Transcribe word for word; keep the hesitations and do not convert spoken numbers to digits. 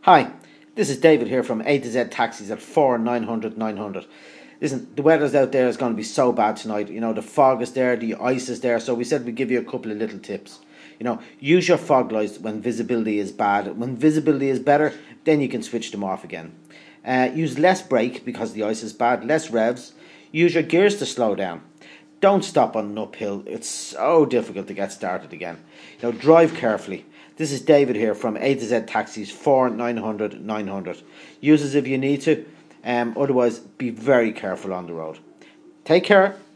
Hi, this is David here from A to Z Taxis at four nine hundred nine hundred. Listen, the weather's out there is going to be so bad tonight. You know, the fog is there, the ice is there, so we said we'd give you a couple of little tips. You know, use your fog lights when visibility is bad. When visibility is better, then you can switch them off again. Uh, use less brake because the ice is bad, less revs. Use your gears to slow down. Don't stop on an uphill. It's so difficult to get started again. You know, drive carefully. This is David here from A to Z Taxis four nine hundred nine hundred. Use us if you need to. Um, otherwise, be very careful on the road. Take care.